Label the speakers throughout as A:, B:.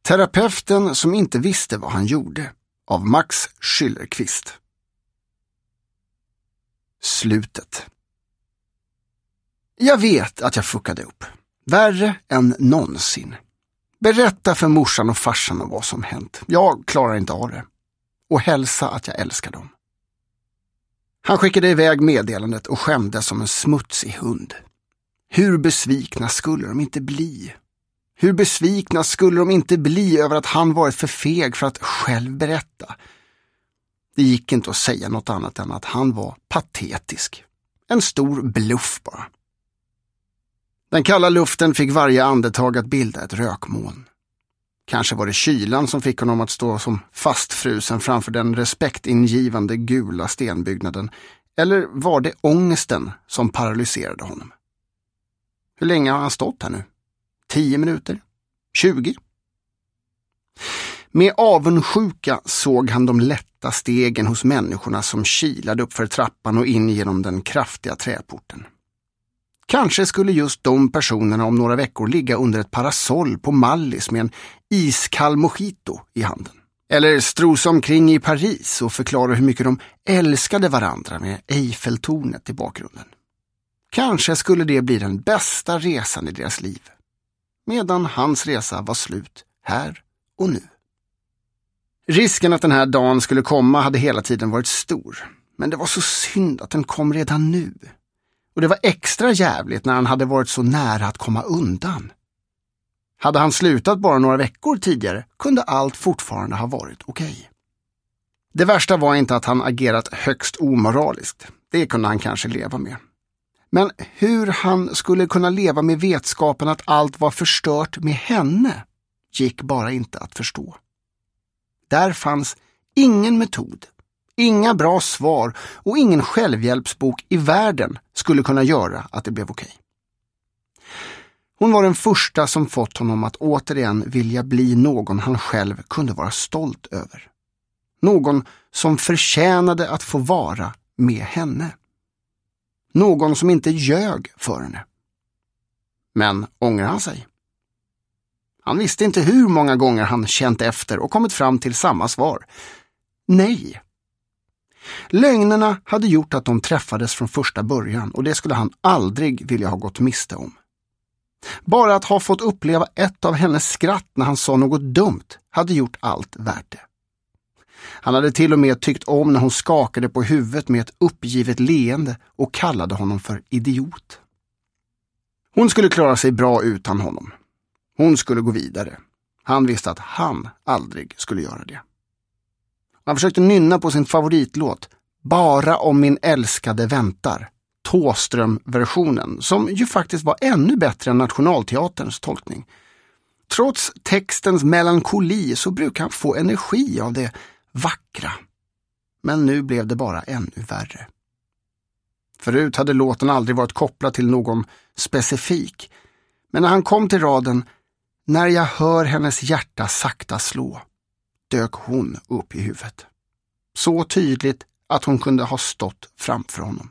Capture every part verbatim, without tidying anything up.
A: Terapeuten som inte visste vad han gjorde, av Max Schillerqvist. Slutet. Jag vet att jag fuckade upp. Värre än någonsin. Berätta för morsan och farsan om vad som hänt. Jag klarar inte av det. Och hälsa att jag älskar dem. Han skickade iväg meddelandet och skämdes som en smutsig hund. Hur besvikna skulle de inte bli? Hur besvikna skulle de inte bli över att han varit för feg för att själv berätta? Det gick inte att säga något annat än att han var patetisk. En stor bluff bara. Den kalla luften fick varje andetag att bilda ett rökmoln. Kanske var det kylan som fick honom att stå som fastfrusen framför den respektingivande gula stenbyggnaden. Eller var det ångesten som paralyserade honom? Hur länge har han stått här nu? Tio minuter? Tjugo? Med avundsjuka såg han de lätta stegen hos människorna som kilade upp för trappan och in genom den kraftiga träporten. Kanske skulle just de personerna om några veckor ligga under ett parasoll på Mallis med en iskall mojito i handen. Eller strosa omkring i Paris och förklara hur mycket de älskade varandra med Eiffeltornet i bakgrunden. Kanske skulle det bli den bästa resan i deras liv. Medan hans resa var slut här och nu. Risken att den här dagen skulle komma hade hela tiden varit stor. Men det var så synd att den kom redan nu. Och det var extra jävligt när han hade varit så nära att komma undan. Hade han slutat bara några veckor tidigare kunde allt fortfarande ha varit okej. Det värsta var inte att han agerat högst omoraliskt. Det kunde han kanske leva med. Men hur han skulle kunna leva med vetskapen att allt var förstört med henne gick bara inte att förstå. Där fanns ingen metod, inga bra svar och ingen självhjälpsbok i världen skulle kunna göra att det blev okej. Hon var den första som fått honom att återigen vilja bli någon han själv kunde vara stolt över. Någon som förtjänade att få vara med henne. Någon som inte ljög för henne. Men ångrar han sig? Han visste inte hur många gånger han känt efter och kommit fram till samma svar. Nej. Lögnerna hade gjort att de träffades från första början och det skulle han aldrig vilja ha gått miste om. Bara att ha fått uppleva ett av hennes skratt när han sa något dumt hade gjort allt värt det. Han hade till och med tyckt om när hon skakade på huvudet med ett uppgivet leende och kallade honom för idiot. Hon skulle klara sig bra utan honom. Hon skulle gå vidare. Han visste att han aldrig skulle göra det. Han försökte nynna på sin favoritlåt Bara om min älskade väntar. Thåström-versionen, som ju faktiskt var ännu bättre än Nationalteaterns tolkning. Trots textens melankoli så brukar han få energi av det vackra. Men nu blev det bara ännu värre. Förut hade låten aldrig varit kopplad till någon specifik. Men när han kom till raden När jag hör hennes hjärta sakta slå, dök hon upp i huvudet. Så tydligt att hon kunde ha stått framför honom.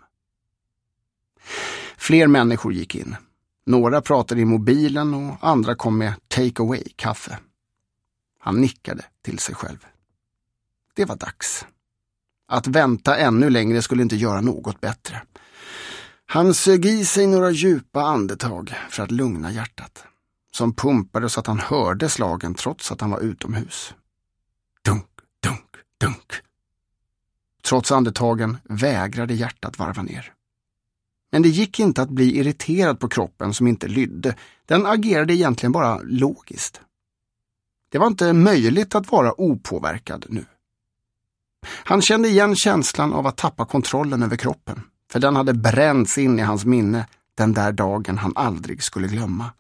A: Fler människor gick in. Några pratade i mobilen och andra kom med take-away-kaffe. Han nickade till sig själv. Det var dags. Att vänta ännu längre skulle inte göra något bättre. Han sög i sig några djupa andetag för att lugna hjärtat, som pumpade så att han hörde slagen trots att han var utomhus. Dunk, dunk, dunk. Trots andetagen vägrade hjärtat varva ner. Men det gick inte att bli irriterad på kroppen som inte lydde. Den agerade egentligen bara logiskt. Det var inte möjligt att vara opåverkad nu. Han kände igen känslan av att tappa kontrollen över kroppen. För den hade bränts in i hans minne den där dagen han aldrig skulle glömma.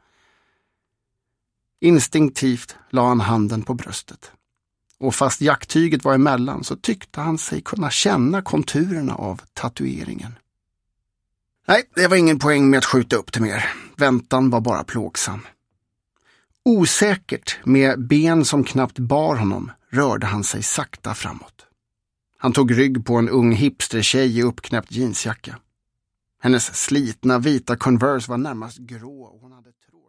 A: Instinktivt la han handen på bröstet. Och fast jacktyget var emellan så tyckte han sig kunna känna konturerna av tatueringen. Nej, det var ingen poäng med att skjuta upp det mer. Väntan var bara plågsam. Osäkert, med ben som knappt bar honom, rörde han sig sakta framåt. Han tog rygg på en ung hipstertjej i uppknäppt jeansjacka. Hennes slitna vita Converse var närmast grå och hon hade tråd.